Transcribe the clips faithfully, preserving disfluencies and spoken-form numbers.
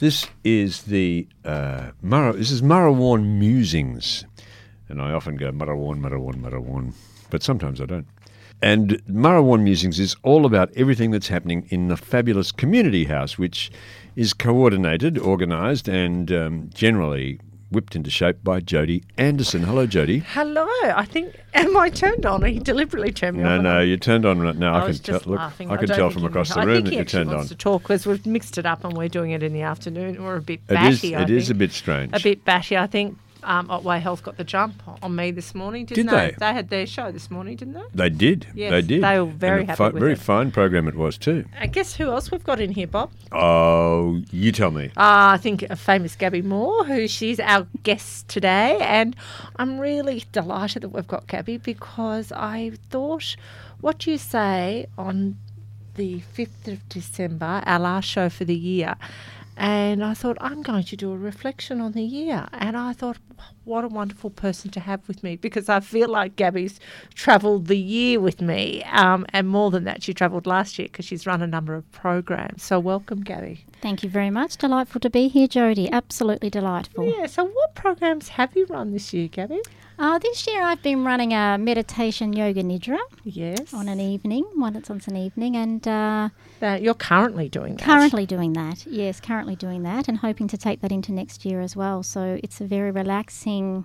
This is the uh, Murra, this is Murrawarn Musings, and I often go Murrawarn, Murrawarn, Murrawarn, but sometimes I don't. And Murrawarn Musings is all about everything that's happening in the fabulous community house, which is coordinated, organised, and um, generally whipped into shape by Jody Anderson. Hello, Jody. Hello. I think, am I turned on? Or he deliberately turned me no, on? No, no, you turned on right now. I, I was can just tell. Look, laughing. I can I tell from across the I room think that he you actually turned wants on. to talk because we've mixed it up and we're doing it in the afternoon. We're a bit It batty. is. I It is think. a bit strange. A bit batty. I think um, Otway Health got the jump on me this morning, didn't Did they? they? They had their show this morning, didn't they? They did. Yes, they did. they were very and a happy fi- with Very it. fine program it was too. And guess who else we've got in here, Bob? Oh, you tell me. Uh, I think a famous Gabby Moore, who she's our guest today. And I'm really delighted that we've got Gabby because I thought, what do you say on the fifth of December, our last show for the year? And I thought, I'm going to do a reflection on the year. And I thought, what a wonderful person to have with me because I feel like Gabby's travelled the year with me. Um, and more than that, she travelled last year because she's run a number of programs. So welcome, Gabby. Thank you very much. Delightful to be here, Jody. Absolutely delightful. Yeah, so what programs have you run this year, Gabby? Uh, this year I've been running a meditation yoga nidra Yes. on an evening, one that's on an evening, and uh, Uh, you're currently doing that. currently doing that. Yes, currently doing that and hoping to take that into next year as well. So it's a very relaxing,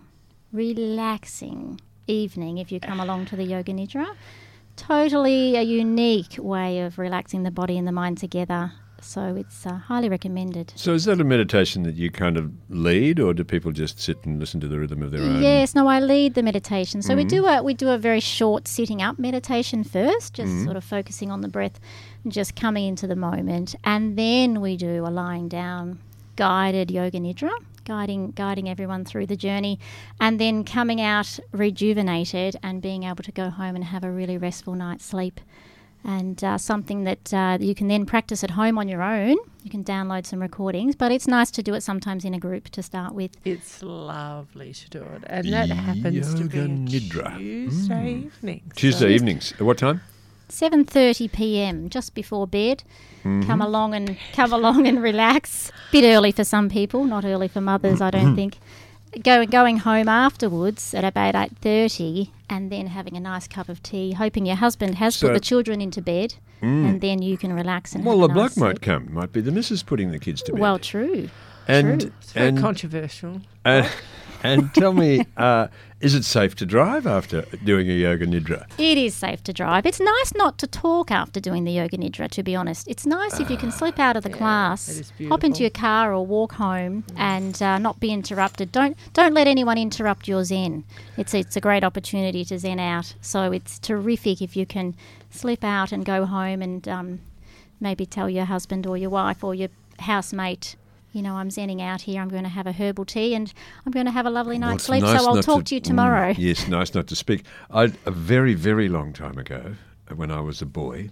relaxing evening if you come along to the yoga nidra. Totally a unique way of relaxing the body and the mind together. So it's uh, highly recommended. So is that a meditation that you kind of lead, or do people just sit and listen to the rhythm of their own? Yes, no, I lead the meditation. So Mm-hmm. we do a we do a very short sitting up meditation first, just Mm-hmm. sort of focusing on the breath, and just coming into the moment, and then we do a lying down guided yoga nidra, guiding guiding everyone through the journey, and then coming out rejuvenated and being able to go home and have a really restful night's sleep. And uh, something that uh, you can then practice at home on your own. You can download some recordings, but it's nice to do it sometimes in a group to start with. It's lovely to do it. And that happens to be Yoga on nidra. Tuesday evening. Tuesday So- evenings. At what time? seven thirty p.m. just before bed. Come along and come along and relax. Bit early for some people, not early for mothers, I don't think. Go, going home afterwards at about eight thirty and then having a nice cup of tea, hoping your husband has So- put the children into bed and then you can relax and Well, have the a bloke nice might sleep. come. Might be the missus putting the kids to bed. Well, true. and true. It's very and controversial. and, and tell me, uh, is it safe to drive after doing a yoga nidra? It is safe to drive. It's nice not to talk after doing the yoga nidra, to be honest. It's nice if you can slip out of the Yeah, class, it is hop into beautiful. your car or walk home and uh, not be interrupted. Don't don't let anyone interrupt your zen. It's it's a great opportunity to zen out. So it's terrific if you can slip out and go home and um, maybe tell your husband or your wife or your housemate, you know, I'm zenning out here. I'm going to have a herbal tea and I'm going to have a lovely Well, night's it's sleep. nice So I'll not talk to, you tomorrow. Mm, yes, nice not to speak. I, a very, very long time ago, when I was a boy,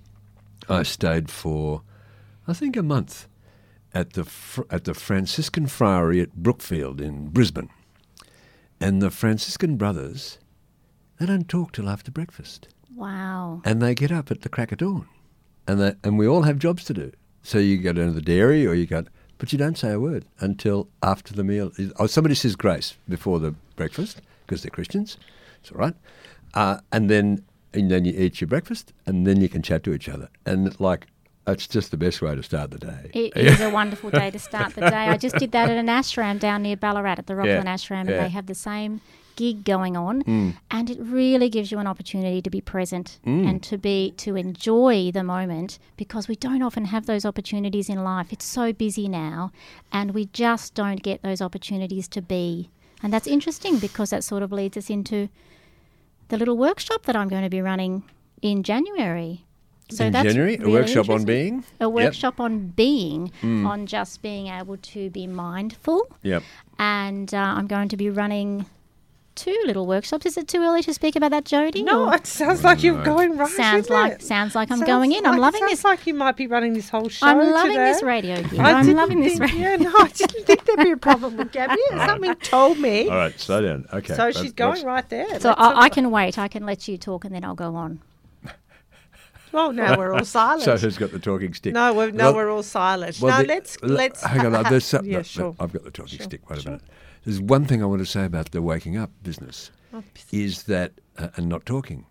I stayed for, I think, a month at the fr- at the Franciscan Friary at Brookfield in Brisbane. And the Franciscan brothers, they don't talk till after breakfast. Wow. And they get up at the crack of dawn. And they, and we all have jobs to do. So you go down to the dairy or you go, but you don't say a word until after the meal. Oh, somebody says grace before the breakfast because they're Christians. It's all right. Uh, and then and then you eat your breakfast and then you can chat to each other. And like, it's just the best way to start the day. It is a wonderful day to start the day. I just did that at an ashram down near Ballarat at the Rockland Yeah, Ashram, and yeah. they have the same gig going on, Mm. and it really gives you an opportunity to be present Mm. and to be to enjoy the moment, because we don't often have those opportunities in life. It's so busy now, and we just don't get those opportunities to be. And that's interesting because that sort of leads us into the little workshop that I'm going to be running in January. So In that's January, a really workshop on interesting. being? A Yep. workshop on being, Mm. on just being able to be mindful. Yep. And uh, I'm going to be running two little workshops. Is it too early to speak about that, Jody? No, Or- it sounds like you're going right. sounds isn't like it? sounds like I'm Sounds going in. I'm like- loving sounds this. like you might be running this whole show I'm loving today. this radio gig. I I'm didn't loving this think- radio. Yeah, no, I didn't think there'd be a problem with Gabby. Something told me. All right, slow down. Okay. So That- she's going that's- right there. So Let's I, I talk can wait. I can let you talk, and then I'll go on. Well, now we're all silent. So who's got the talking stick? No, we're, no, Well- we're all silent. well, no, the- let's l- let's. hang on. ha- There's some, yeah, no, sure. I've got the talking Sure, stick. Wait a sure. minute. There's one thing I want to say about the waking up business. Oh, Is that uh, and not talking,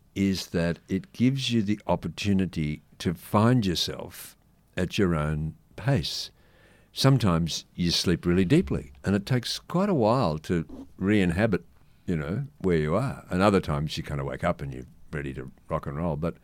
is that it gives you the opportunity to find yourself at your own pace. Sometimes you sleep really deeply, and it takes quite a while to re-inhabit, you know, where you are. And other times you kind of wake up and you're ready to rock and roll. But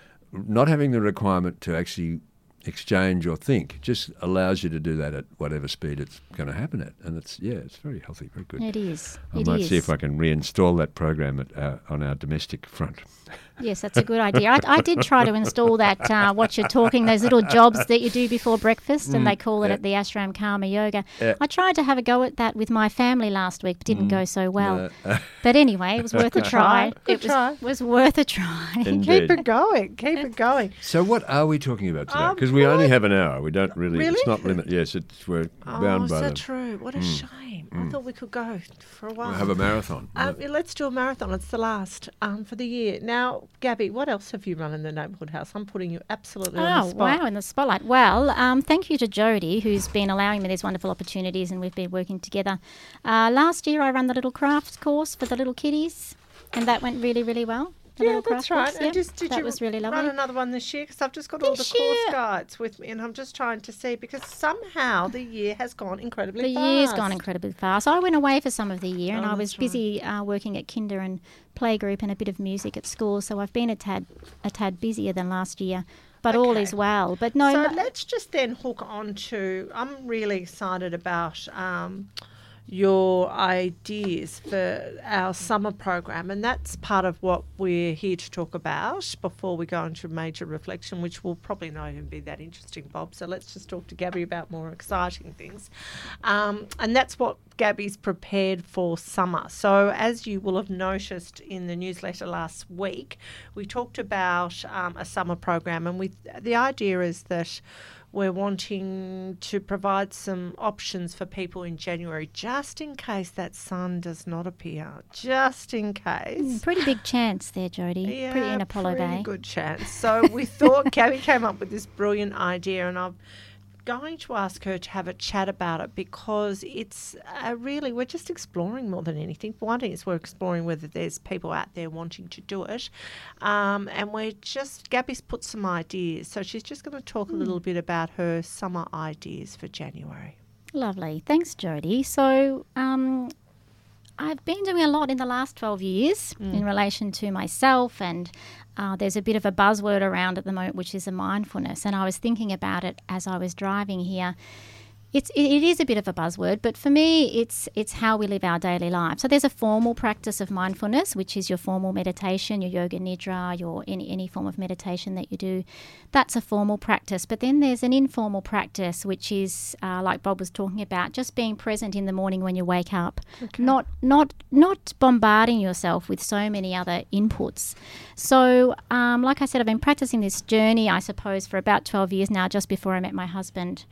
not having the requirement to actually exchange or think just allows you to do that at whatever speed it's going to happen at. And it's, yeah, it's very healthy, very good. It is. I It might is. see if I can reinstall that program at, uh, on our domestic front. Yes, that's a good idea. I, I did try to install that, uh, what you're talking, those little jobs that you do before breakfast, and they call it yeah. at the Ashram Karma Yoga. Yeah. I tried to have a go at that with my family last week, but didn't go so well. Uh, But anyway, it was worth a try. Good It was, try. was worth a try. Indeed. Keep it going. Keep it going. So what are we talking about today? Um, Because we only what- have an hour. We don't really, Really? it's not limit. Yes, it's, we're Oh, bound is by that them. true? What a shame. I thought we could go for a while. We'll have a marathon. Um, yeah, let's do a marathon. It's the last um, for the year. Now, Gabby, what else have you run in the neighbourhood house? I'm putting you absolutely on the Oh, spot. wow, in the spotlight. Well, um, thank you to Jodie, who's been allowing me these wonderful opportunities, and we've been working together. Uh, last year, I ran the little crafts course for the little kiddies, and that went really, really well. The Yeah, little that's craft right. books, And yeah, just did that you was really run lovely. another one this year? Because I've just got all the This course year- guides with me, and I'm just trying to see because somehow the year has gone incredibly The fast. year's gone incredibly fast. I went away for some of the year, and Oh, I was that's right. busy uh, working at kinder and playgroup and a bit of music at school. So I've been a tad a tad busier than last year, but all Okay. is well. But no, So no- let's just then hook on to. I'm really excited about um, your ideas for our summer program, and that's part of what we're here to talk about before we go into major reflection, which will probably not even be that interesting, Bob. So let's just talk to Gabby about more exciting things, um, and that's what Gabby's prepared for summer. So as you will have noticed in the newsletter last week, we talked about um, a summer program, and we the idea is that we're wanting to provide some options for people in January, just in case that sun does not appear, just in case. Mm, pretty big chance there, Jodie. pretty in Apollo pretty Bay. good chance. So we thought Gabby came up with this brilliant idea, and I'm going to ask her to have a chat about it because it's uh, really, we're just exploring more than anything. One is we're exploring whether there's people out there wanting to do it. Um, and we're just, Gabby's put some ideas. So she's just going to talk a little bit about her summer ideas for January. Lovely. Thanks, Jodie. So um, I've been doing a lot in the last twelve years in relation to myself, and uh, there's a bit of a buzzword around at the moment, which is a mindfulness. And I was thinking about it as I was driving here. It's, it, it is a bit of a buzzword, but for me, it's it's how we live our daily life. So there's a formal practice of mindfulness, which is your formal meditation, your yoga nidra, your any any form of meditation that you do. That's a formal practice. But then there's an informal practice, which is uh, like Bob was talking about, just being present in the morning when you wake up, not not not bombarding yourself with so many other inputs. So, um, like I said, I've been practicing this journey, I suppose, for about twelve years now. Just before I met my husband.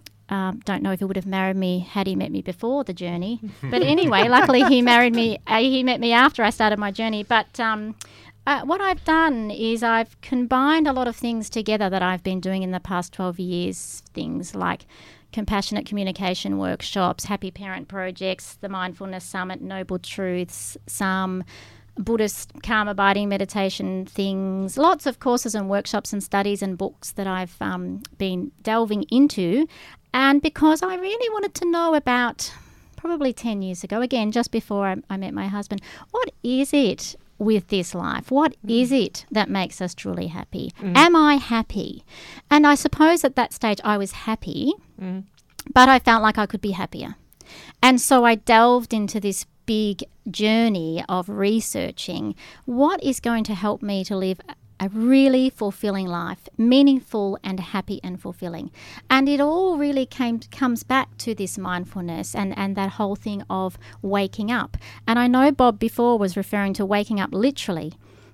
Um, don't know if he would have married me had he met me before the journey. But anyway, luckily he married me, uh, he met me after I started my journey. But um, uh, what I've done is I've combined a lot of things together that I've been doing in the past twelve years, things like compassionate communication workshops, happy parent projects, the mindfulness summit, noble truths, some Buddhist calm abiding meditation things, lots of courses and workshops and studies and books that I've um, been delving into. And because I really wanted to know about, probably ten years ago, again, just before I, I met my husband, what is it with this life? What mm. is it that makes us truly happy? Mm. Am I happy? And I suppose at that stage I was happy, mm. but I felt like I could be happier. And so I delved into this big journey of researching what is going to help me to live a really fulfilling life, meaningful and happy and fulfilling. And it all really came comes back to this mindfulness and, and that whole thing of waking up. And I know Bob before was referring to waking up literally,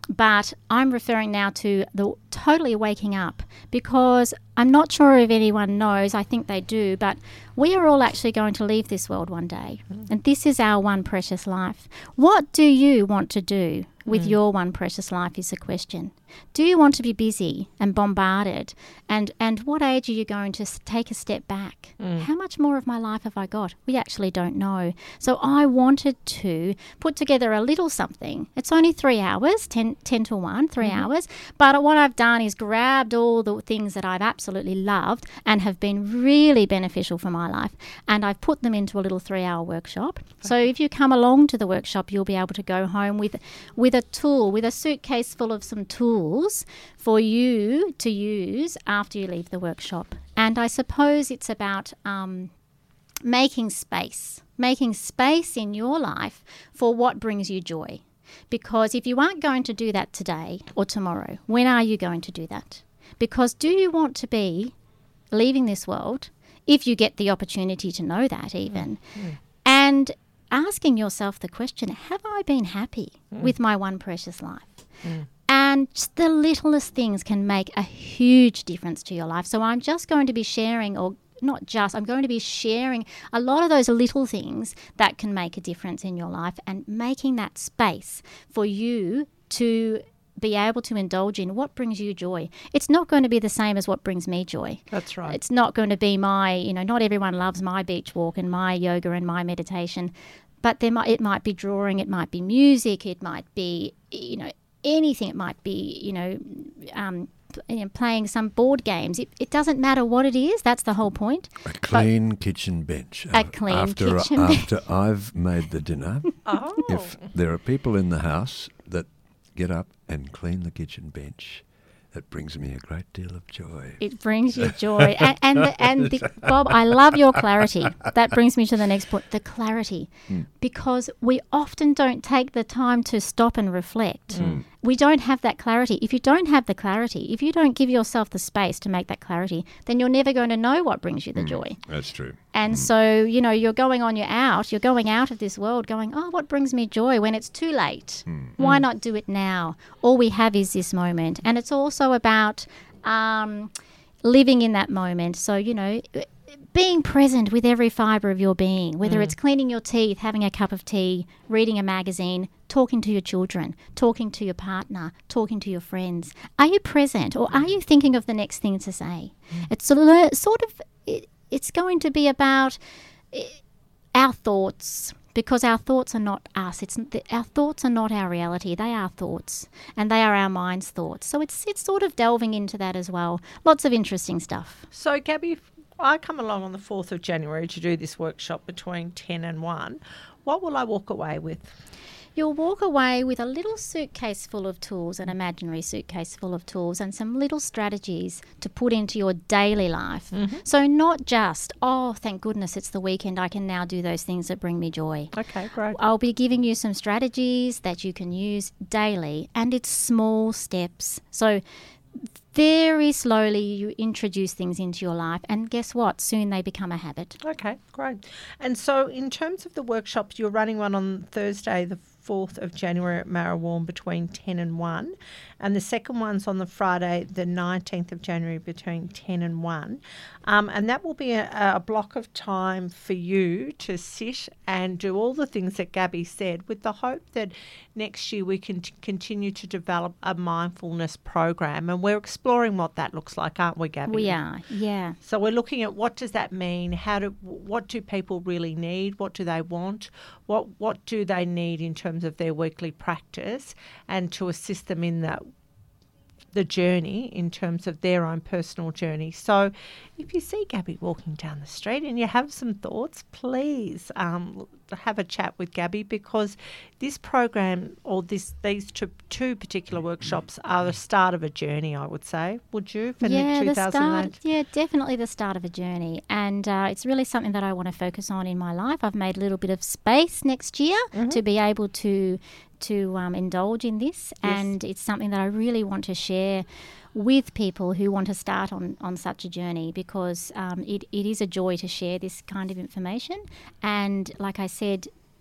but I'm referring now to the totally waking up, because I'm not sure if anyone knows, I think they do, but we are all actually going to leave this world one day. Mm. And this is our one precious life. What do you want to do with mm. your one precious life is the question. Do you want to be busy and bombarded? And, and what age are you going to take a step back? Mm. How much more of my life have I got? We actually don't know. So I wanted to put together a little something. It's only three hours, ten, ten to one, three mm-hmm. hours. But what I've done is grabbed all the things that I've absolutely loved and have been really beneficial for my life, and I've put them into a little three-hour workshop. Okay. So if you come along to the workshop, you'll be able to go home with with a tool, with a suitcase full of some tools for you to use after you leave the workshop. And I suppose it's about um, making space, making space in your life for what brings you joy. Because if you aren't going to do that today or tomorrow, when are you going to do that? Because do you want to be leaving this world, if you get the opportunity to know that even, mm. and asking yourself the question, have I been happy mm. with my one precious life? Mm. And just the littlest things can make a huge difference to your life. So I'm just going to be sharing, or not just, I'm going to be sharing a lot of those little things that can make a difference in your life, and making that space for you to be able to indulge in what brings you joy. It's not going to be the same as what brings me joy. That's right. It's not going to be my, you know, not everyone loves my beach walk and my yoga and my meditation, but there might, it might be drawing, it might be music, it might be, you know, anything. It might be, you know, um, you know, playing some board games. It, it doesn't matter what it is. That's the whole point. A clean but kitchen bench. A clean after, kitchen after bench. I've made the dinner, oh. if there are people in the house that get up and clean the kitchen bench, it brings me a great deal of joy. It brings you joy. and and, the, and the, Bob, I love your clarity. That brings me to the next point, the clarity. Mm. Because we often don't take the time to stop and reflect. Mm. We don't have that clarity. If you don't have the clarity, if you don't give yourself the space to make that clarity, then you're never going to know what brings you the mm. joy. That's true. And mm. so, you know, you're going on, you're out, you're going out of this world going, oh, what brings me joy, when it's too late? Mm. Why mm. not do it now? All we have is this moment. And it's also about um, living in that moment. So, you know, being present with every fibre of your being, whether mm. it's cleaning your teeth, having a cup of tea, reading a magazine, talking to your children, talking to your partner, talking to your friends. Are you present, or are you thinking of the next thing to say? Mm. It's sort of, it, it's going to be about our thoughts, because our thoughts are not us. It's our thoughts are not our reality. They are thoughts, and they are our mind's thoughts. So it's it's sort of delving into that as well. Lots of interesting stuff. So, Gabby, I come along on the fourth of January to do this workshop between ten and one. What will I walk away with? You'll walk away with a little suitcase full of tools, an imaginary suitcase full of tools, and some little strategies to put into your daily life. Mm-hmm. So not just, oh, thank goodness it's the weekend, I can now do those things that bring me joy. Okay, great. I'll be giving you some strategies that you can use daily, and it's small steps. So very slowly you introduce things into your life, and guess what? Soon they become a habit. Okay, great. And so in terms of the workshops, you're running one on Thursday, the fourth of January at Marrawarn between ten and one, and the second one's on the Friday, the nineteenth of January between ten and one. Um, and that will be a, a block of time for you to sit and do all the things that Gabby said, with the hope that next year we can t- continue to develop a mindfulness program. And we're exploring what that looks like, aren't we, Gabby? We are, yeah. So we're looking at what does that mean? How do what do people really need? What do they want? What what do they need in terms of their weekly practice, and to assist them in that the journey in terms of their own personal journey. So if you see Gabby walking down the street and you have some thoughts, please um, have a chat with Gabby, because this program, or this these two, two particular workshops, are the start of a journey, I would say. Would you? For yeah, the start, yeah, definitely the start of a journey. And uh, it's really something that I want to focus on in my life. I've made a little bit of space next year mm-hmm. to be able to to um, indulge in this, yes. and it's something that I really want to share with people who want to start on, on such a journey, because um, it, it is a joy to share this kind of information. And like I said,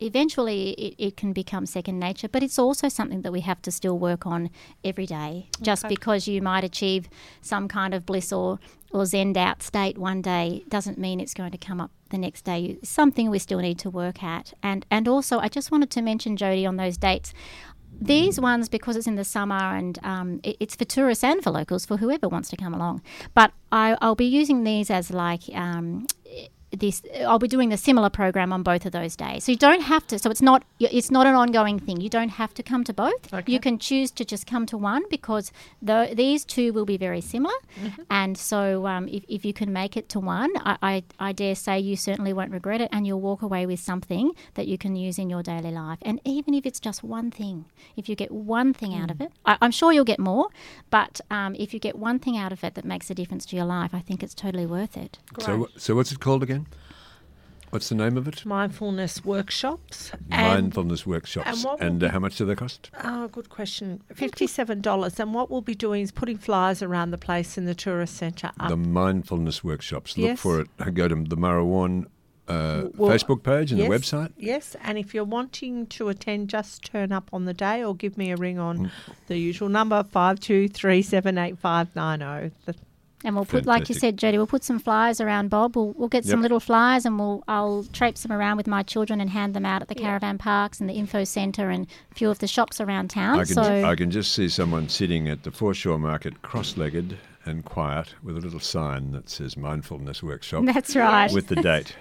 eventually it, it can become second nature, but it's also something that we have to still work on every day. Just Okay. because you might achieve some kind of bliss or, or zened out state one day doesn't mean it's going to come up the next day. It's something we still need to work at. And, and also, I just wanted to mention, Jodie, on those dates, these ones, because it's in the summer and um, it, it's for tourists and for locals, for whoever wants to come along. But I, I'll be using these as like... Um, This I'll be doing the similar program on both of those days. So you don't have to. So it's not it's not an ongoing thing. You don't have to come to both. Okay. You can choose to just come to one because the, these two will be very similar. Mm-hmm. And so um, if, if you can make it to one, I, I, I dare say you certainly won't regret it, and you'll walk away with something that you can use in your daily life. And even if it's just one thing, if you get one thing out of it, I, I'm sure you'll get more. But um, if you get one thing out of it that makes a difference to your life, I think it's totally worth it. So, wh- so what's it called again? What's the name of it? Mindfulness workshops. And, Mindfulness workshops. and what will And uh, be- how much do they cost? oh, good question. fifty-seven dollars. And what we'll be doing is putting flyers around the place in the tourist centre. Up. The mindfulness workshops. Look Yes. for it. Go to the Murrawarn uh, Well, Facebook page and yes, the website. Yes, and if you're wanting to attend, just turn up on the day or give me a ring on Mm. the usual number, five two three seven eight five nine zero. The And we'll put, like you Fantastic. said, Jodie, we'll put some flyers around, Bob. We'll, we'll get some Yep. little flyers and we'll I'll traipse them around with my children and hand them out at the Yeah. caravan parks and the info centre and a few of the shops around town. I can, so I can just see someone sitting at the foreshore market, cross-legged and quiet, with a little sign that says Mindfulness Workshop that's right. with the date.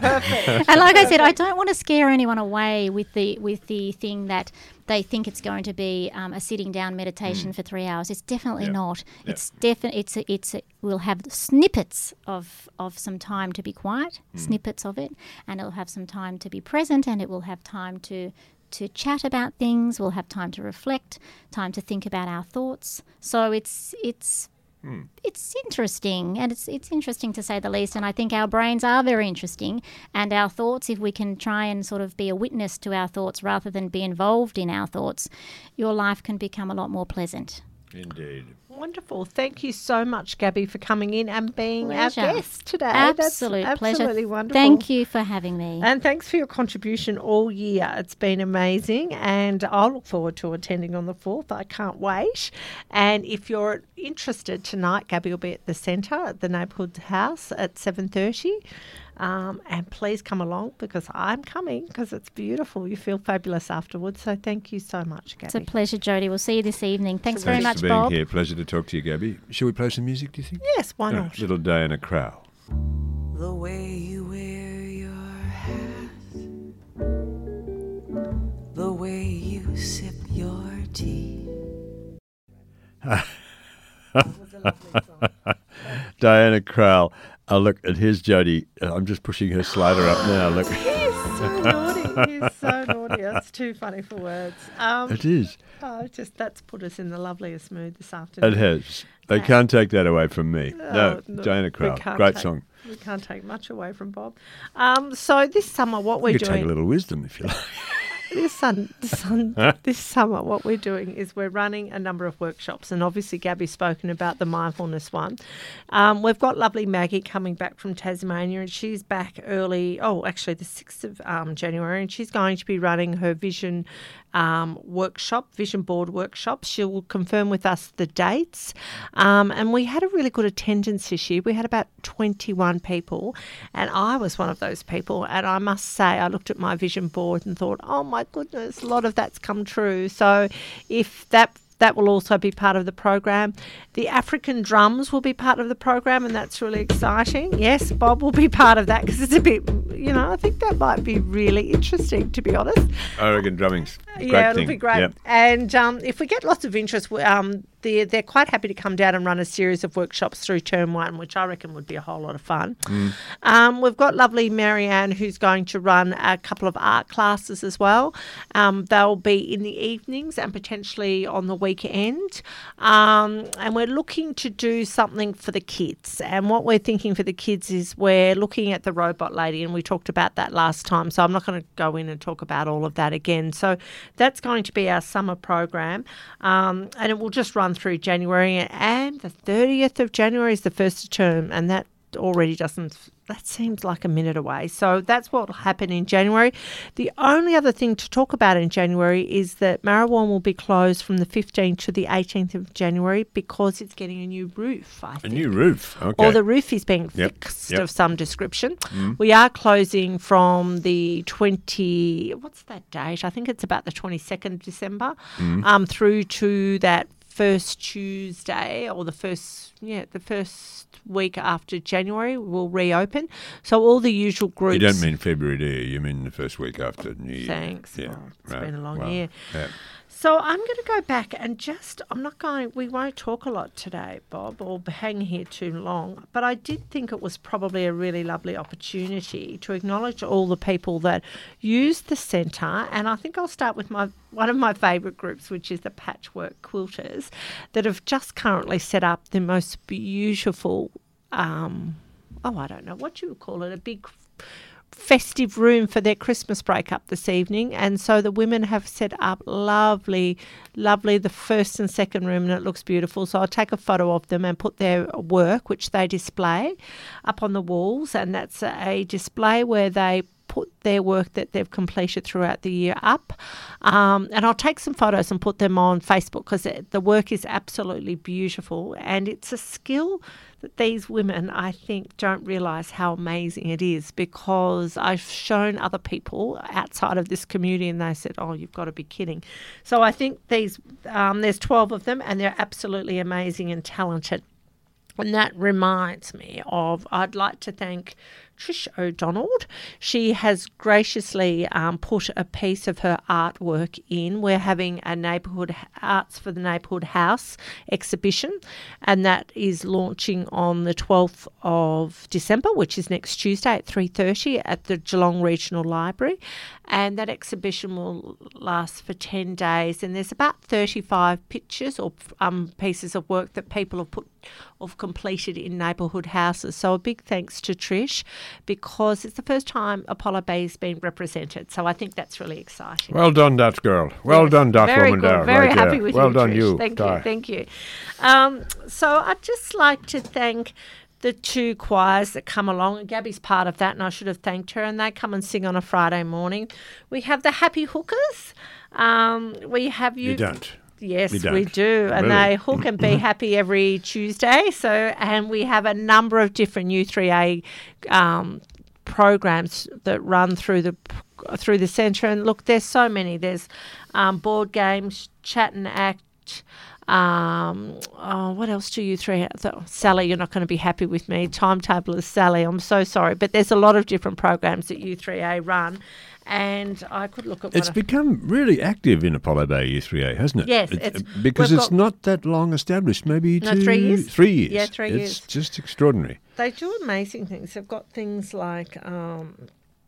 And like I said, I don't want to scare anyone away with the with the thing that they think it's going to be um, a sitting down meditation for three hours. It's definitely Yeah. not. Yeah. It's definitely it's a, it's a, we'll have snippets of of some time to be quiet, snippets of it, and it'll have some time to be present, and it will have time to to chat about things. We'll have time to reflect, time to think about our thoughts. So it's it's it's interesting, and it's it's interesting to say the least. And I think our brains are very interesting, and our thoughts, if we can try and sort of be a witness to our thoughts rather than be involved in our thoughts, your life can become a lot more pleasant. Indeed. Wonderful. Thank you so much, Gabby, for coming in and being Pleasure. our guest today. Absolute That's pleasure. absolutely wonderful. Thank you for having me. And thanks for your contribution all year. It's been amazing, and I'll look forward to attending on the fourth. I can't wait. And if you're interested tonight, Gabby will be at the centre at the Neighbourhood House at seven thirty. Um, and please come along because I'm coming because it's beautiful. You feel fabulous afterwards. So thank you so much, Gabby. It's a pleasure, Jodie. We'll see you this evening. Thanks very Thanks much, for being Bob. here. Pleasure to talk to you, Gabby. Shall we play some music, do you think? Yes, why Uh, not? little Diana Crowell. The way you wear your hat, the way you sip your tea. Diana Crowell. Oh, look, and here's Jodie. Uh, I'm just pushing her slider up now. Look, He's so naughty. He's so naughty. It's too funny for words. Um, it is. oh, just that's put us in the loveliest mood this afternoon. It has. They Yeah. can't take that away from me. Oh, No, no, Diana we Crowell. can't Great take- song. We can't take much away from Bob. Um, so this summer, what we're You could take a doing little wisdom if you like. this sun, sun this summer, what we're doing is we're running a number of workshops, and obviously Gabby's spoken about the mindfulness one. Um, we've got lovely Maggie coming back from Tasmania, and she's back early. Oh, actually, the sixth of um, January, and she's going to be running her vision um, workshop, vision board workshop. She will confirm with us the dates. Um, and we had a really good attendance this year. We had about twenty-one people, and I was one of those people. And I must say, I looked at my vision board and thought, oh my goodness, a lot of that's come true. So if that that will also be part of the program. The African drums will be part of the program, and that's really exciting. Yes, Bob will be part of that because it's a bit, you know, I think that might be really interesting, to be honest. I reckon drumming's a great Yeah, it'll thing. be great. Yep. And um, if we get lots of interest, we- um, they're, they're quite happy to come down and run a series of workshops through term one, which I reckon would be a whole lot of fun. Mm. Um, we've got lovely Marianne who's going to run a couple of art classes as well. Um, they'll be in the evenings and potentially on the weekend. Um, and we're looking to do something for the kids. And what we're thinking for the kids is we're looking at the robot lady, and we talked about that last time. So I'm not going to go in and talk about all of that again. So that's going to be our summer program. Um, and it will just run through January, and the thirtieth of January is the first of term, and that already doesn't, that seems like a minute away. So that's what will happen in January. The only other thing to talk about in January is that Marrawan will be closed from the fifteenth to the eighteenth of January because it's getting a new roof, I A think. new roof. Okay. Or the roof is being Yep, fixed yep. of some description. Mm. We are closing from the twenty, what's that date? I think it's about the twenty-second of December Mm. um, through to that first Tuesday or the first, yeah, the first week after January we'll reopen. So all the usual groups. You don't mean February, do you? You mean the first week after New Year. Thanks. Yeah. Well, it's right. been a long Wow. year. Yeah. So I'm going to go back and just, I'm not going, we won't talk a lot today, Bob, or hang here too long, but I did think it was probably a really lovely opportunity to acknowledge all the people that use the centre, and I think I'll start with my one of my favourite groups, which is the Patchwork Quilters, that have just currently set up the most beautiful, um, oh, I don't know, what you would call it, a big festive room for their Christmas break up this evening. And so the women have set up lovely, lovely, the first and second room, and it looks beautiful. So I'll take a photo of them and put their work, which they display, up on the walls. And that's a display where they put their work that they've completed throughout the year up. Um, and I'll take some photos and put them on Facebook because the work is absolutely beautiful. And it's a skill that these women, I think, don't realise how amazing it is, because I've shown other people outside of this community and they said, oh, you've got to be kidding. So I think these, um, there's twelve of them and they're absolutely amazing and talented. And that reminds me of, I'd like to thank Trish O'Donnell. She has graciously um, put a piece of her artwork in. We're having a neighbourhood Arts for the Neighbourhood House exhibition, and that is launching on the twelfth of December, which is next Tuesday at three thirty at the Geelong Regional Library. And that exhibition will last for ten days, and there's about thirty-five pictures or um, pieces of work that people have put of completed in neighbourhood houses. So a big thanks to Trish, because it's the first time Apollo Bay has been represented. So I think that's really exciting. Well done, Dutch girl. Well Yes, done, Dutch very woman. good. Down. Very right happy there. with well you, done, Trish. you. Thank Di. you, thank you. Um, so I'd just like to thank the two choirs that come along, and Gabby's part of that, and I should have thanked her, and they come and sing on a Friday morning. We have the Happy Hookers. Um, we have you. You don't. Yes, We we, don't. do, and Really? they hook and be happy every Tuesday. So, and we have a number of different U three A um, programs that run through the through the centre. And look, there's so many. There's um, board games, chat and act. Um, oh, what else do you three? So, Sally, you're not going to be happy with me. Timetable is Sally. I'm so sorry, but there's a lot of different programs that U three A run. And I could look at one It's of- become really active in Apollo Bay U three A, hasn't it? Yes, It's, it's- because we've it's got- not that long established. Maybe No, two, three years? Three years. Yeah, three it's years. just extraordinary. They do amazing things. They've got things like um,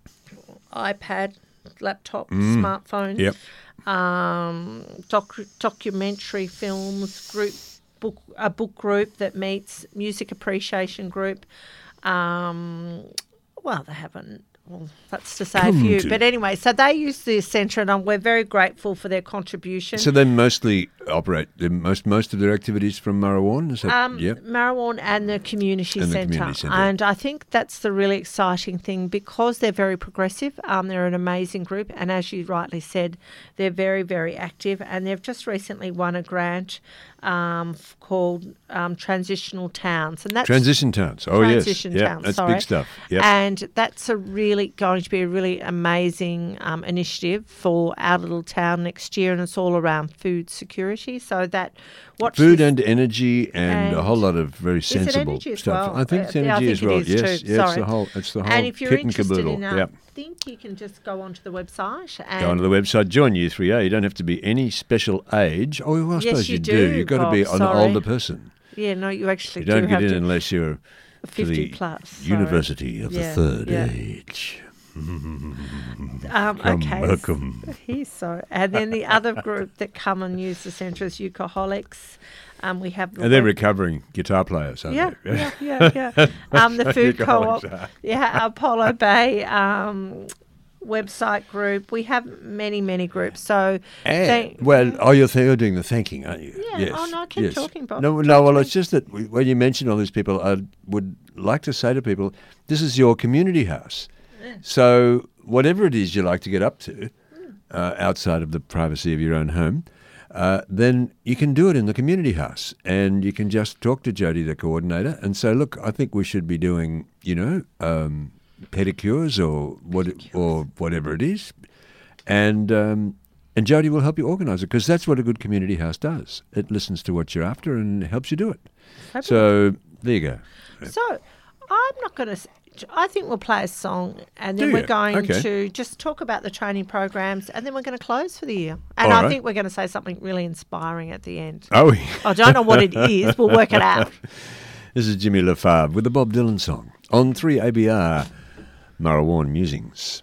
iPad, laptop, smartphone, Yep. um, doc- documentary films, group book, a book group that meets, music appreciation group. Um, well, they haven't. Well, that's to say Come a few. to- But anyway, so they use the centre, and we're very grateful for their contribution. So they mostly operate they most most of their activities from Marrawan. Is that? Um, yep. Marrawan and the community And the centre. community centre. And I think that's the really exciting thing, because they're very progressive. Um, they're an amazing group. And as you rightly said, they're very, very active. And they've just recently won a grant um, f- called um, Transitional Towns. And that's Transition towns. Oh Transition yes. Yeah, Towns, that's sorry. big stuff. Yep. And that's a really going to be a really amazing um, initiative for our little town next year, and it's all around food security. So that watch Food this- and energy and, a and- whole lot of very it sensible energy as stuff. well? I think it's Uh, yeah, I energy think as it well. is Yes, too. yeah, it's Sorry. the whole it's the whole And if you're kit and interested caboodle. in that, Yep. I think you can just go onto the website and Go onto the website, join U three A. You don't have to be any special age. Oh, well, I Yes, suppose you you, do, You've got to be Bob, an sorry. older person. yeah, no, you actually You don't do get have in to unless you're to fifty the plus. sorry. University of Yeah, the Third yeah. Age. Um, Come, okay, welcome. He's so, and then the other group that come and use the centre is Eucoholics. Um, we have the And they're web- recovering guitar players, aren't yeah, they? yeah, yeah, yeah. Um, the food Eucoholics co-op, are. yeah, Apollo Bay. Um, website group. We have many, many groups. So, And, thank- well, oh, you're, th- you're doing the thanking, aren't you? Yeah. Yes. Oh, no, keep yes. talking, Bob. No, no. Well, it's just that we, when you mention all these people, I would like to say to people, this is your community house. So whatever it is you like to get up to, uh, outside of the privacy of your own home, uh, then you can do it in the community house, and you can just talk to Jody, the coordinator, and say, look, I think we should be doing, you know, um, pedicures or what or whatever it is, and um, and Jody will help you organise it, because that's what a good community house does. It listens to what you're after and helps you do it. Fabulous. So there you go. So I'm not going to. I think we'll play a song, and then Do we're you? going Okay. to just talk about the training programs, and then we're going to close for the year. And All I right. think we're going to say something really inspiring at the end. Oh, I don't know what it is. We'll work it out. this is Jimmy LaFave with the Bob Dylan song on three A B R, Marawarn Musings.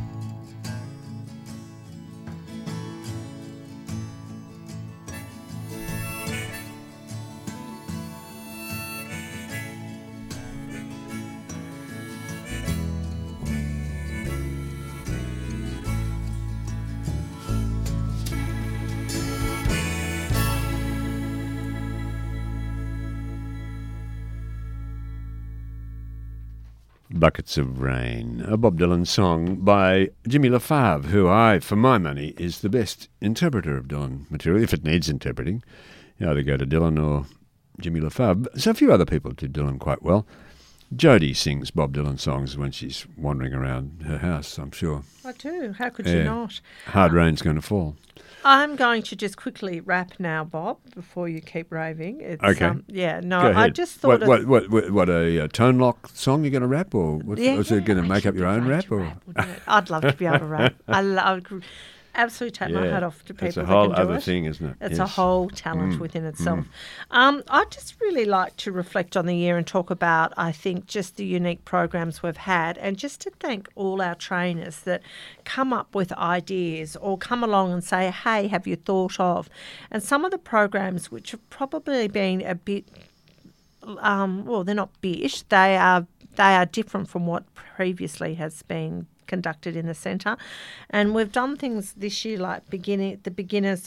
Buckets of Rain, a Bob Dylan song by Jimmy LaFave, who I, for my money, is the best interpreter of Dylan material, if it needs interpreting. You either go to Dylan or Jimmy LaFave. So a few other people do Dylan quite well. Jody sings Bob Dylan songs when she's wandering around her house, I'm sure. I do. How could Yeah. you not? Hard rain's going to fall. I'm going to just quickly wrap now, Bob, before you keep raving. It's, Okay. Um, yeah, no, Go I ahead. just thought what, of... what, what, what, what, a, uh tone lock song you're going to rap, or what, Yeah, was yeah, it going to make up actually your own I'd rap? like to Or rap, wouldn't it? I'd love to be able to rap. I love... Absolutely take my hat off to people It's a that whole can do other it. thing, isn't it? It's a Yes. whole talent within itself. Um, I'd just really like to reflect on the year and talk about, I think, just the unique programs we've had, and just to thank all our trainers that come up with ideas or come along and say, hey, have you thought of? And some of the programs which have probably been a bit, um, well, they're not bish, they are, they are different from what previously has been conducted in the centre, and we've done things this year like beginning the beginners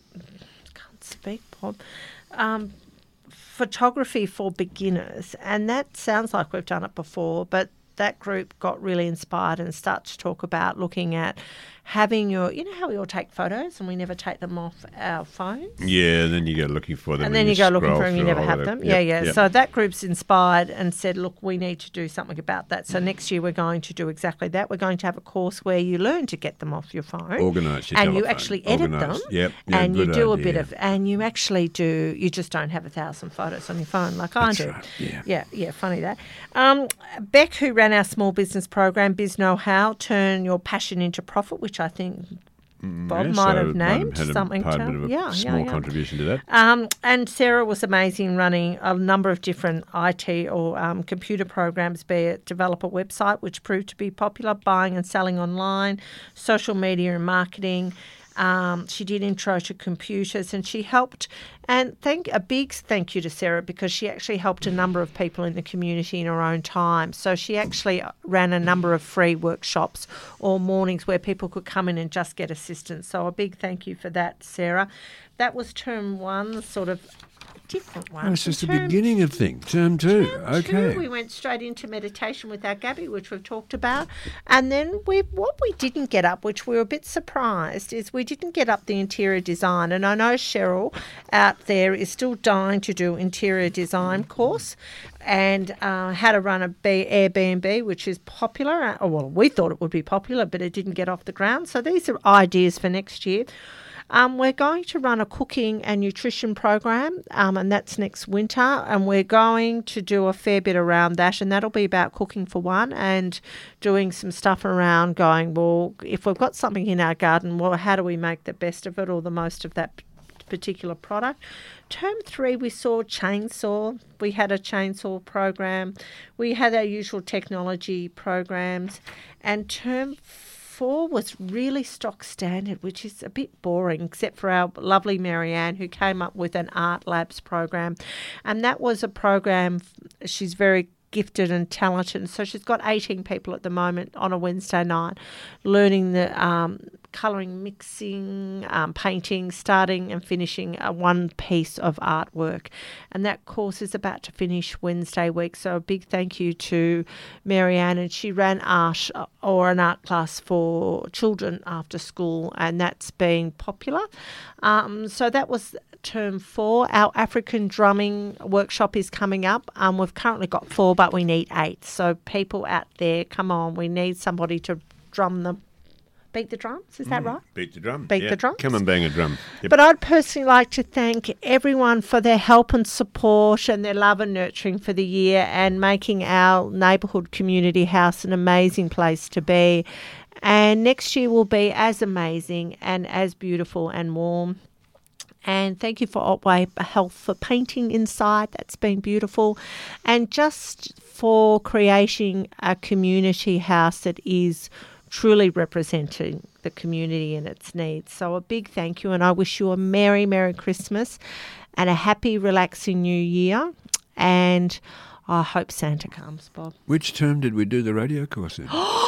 can't speak Bob um, photography for beginners, and that sounds like we've done it before, but that group got really inspired and started to talk about looking at having your, you know how we all take photos and we never take them off our phones? Yeah, then you go looking for them. And then you, go looking scroll for them, you through never all have of them. it. Yeah, Yep, yeah. yep. So that group's inspired and said, look, we need to do something about that. So next year we're going to do exactly that. We're going to have a course where you learn to get them off your phone. Organise your And you telephone. actually edit Organise. them. Yep. Yeah, and you good do a idea. bit of, and you actually do, you just don't have a thousand photos on your phone like That's I do. right, yeah. Yeah, yeah, funny that. Um, Beck, who ran our small business program, Biz Know How, Turn Your Passion into Profit, which I think Bob Yeah, might so have named had a, something. part to, bit of a yeah, small yeah, yeah. contribution to that. Um, and Sarah was amazing running a number of different I T or um, computer programs, be it develop a website, which proved to be popular, buying and selling online, social media and marketing. Um, she did intro to computers, and she helped. And thank a big thank you to Sarah, because she actually helped a number of people in the community in her own time. So she actually ran a number of free workshops or mornings where people could come in and just get assistance. So a big thank you for that, Sarah. That was term one, sort of different one. Oh, it's just the Term beginning of thing. Term two. Term Okay. two, we went straight into meditation with our Gabby, which we've talked about. And then we, what we didn't get up, which we were a bit surprised, is we didn't get up the interior design. And I know Cheryl out there is still dying to do interior design course, and uh, how to run a B- Airbnb, which is popular. Uh, well, we thought it would be popular, but it didn't get off the ground. So these are ideas for next year. Um, we're going to run a cooking and nutrition program, um, and that's next winter. And we're going to do a fair bit around that, and that'll be about cooking for one and doing some stuff around going, well, if we've got something in our garden, well, how do we make the best of it or the most of that particular product? Term three, we saw chainsaw. We had a chainsaw program. We had our usual technology programs. And term four was really stock standard, which is a bit boring, except for our lovely Marianne, who came up with an Art Labs program. And that was a program, she's very gifted and talented. So she's got eighteen people at the moment on a Wednesday night learning the um, colouring, mixing, um, painting, starting and finishing a one piece of artwork. And that course is about to finish Wednesday week. So a big thank you to Marianne. And she ran art or an art class for children after school, and that's been popular. Um, so that was term four. Our African drumming workshop is coming up. Um, we've currently got four, but we need eight. So people out there, come on, we need somebody to drum the, beat the drums, is that right? Beat the drum. Beat yeah. the drums. Come and bang a drum. Yep. But I'd personally like to thank everyone for their help and support and their love and nurturing for the year and making our neighbourhood community house an amazing place to be. And next year will be as amazing and as beautiful and warm. And thank you for Otway Health for painting inside. That's been beautiful. And just for creating a community house that is truly representing the community and its needs. So a big thank you, and I wish you a Merry, Merry Christmas and a happy, relaxing New Year. And I hope Santa comes, Bob. Which term did we do the radio course in?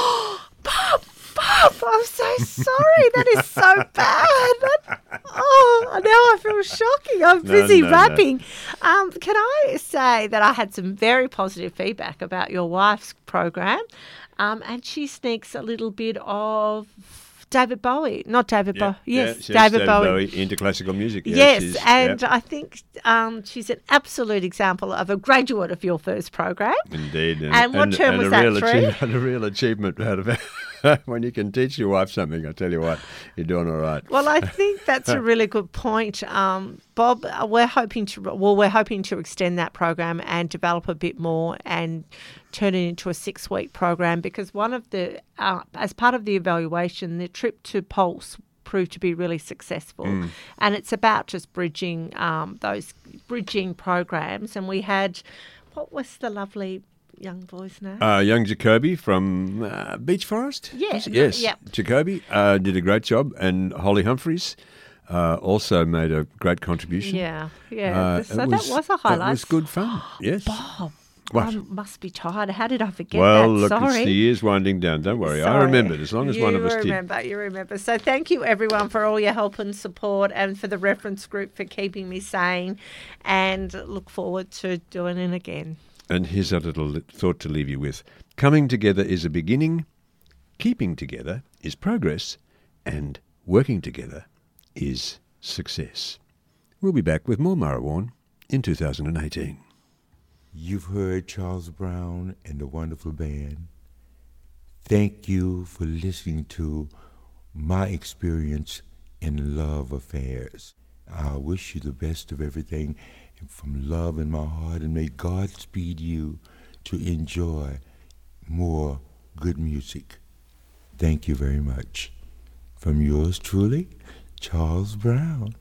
Bob! Bob! I'm so sorry. That is so bad. That, oh, now I feel shocking. I'm No, busy no, no. rapping. Um, can I say that I had some very positive feedback about your wife's program, um, and she sneaks a little bit of David Bowie. Not David Bowie. Yes, yeah, David, Bowie. into classical music. Yeah, Yes, she's- and yeah, I think um, she's an absolute example of a graduate of your first program. indeed. And what term was a that, real three? achievement- and a real achievement out of it. When you can teach your wife something, I tell you what, you're doing all right. Well, I think that's a really good point, um, Bob. uh, We're hoping to well, we're hoping to extend that program and develop a bit more and turn it into a six-week program, because one of the uh, as part of the evaluation, the trip to Pulse proved to be really successful, and it's about just bridging um, those bridging programs. And we had, what was the lovely young boy's name? Uh, young Jacoby from uh, Beach Forest? Yeah, Was it? Yes. yep. Jacoby uh, did a great job, and Holly Humphreys uh, also made a great contribution. yeah, yeah. Uh, so it that was a highlight. That was good fun. Yes. Bob, What? I must be tired. How did I forget Well, that? look, Sorry. it's the year's winding down. Don't worry. I Sorry. remembered, as long as you one of us did. remember, You remember. So thank you, everyone, for all your help and support, and for the reference group for keeping me sane, and look forward to doing it again. And here's a little li- thought to leave you with. Coming together is a beginning, keeping together is progress, and working together is success. We'll be back with more Marawarn in two thousand eighteen. You've heard Charles Brown and the wonderful band. Thank you for listening to my experience in love affairs. I wish you the best of everything from love in my heart, and may God speed you to enjoy more good music. Thank you very much. From yours truly, Charles Brown.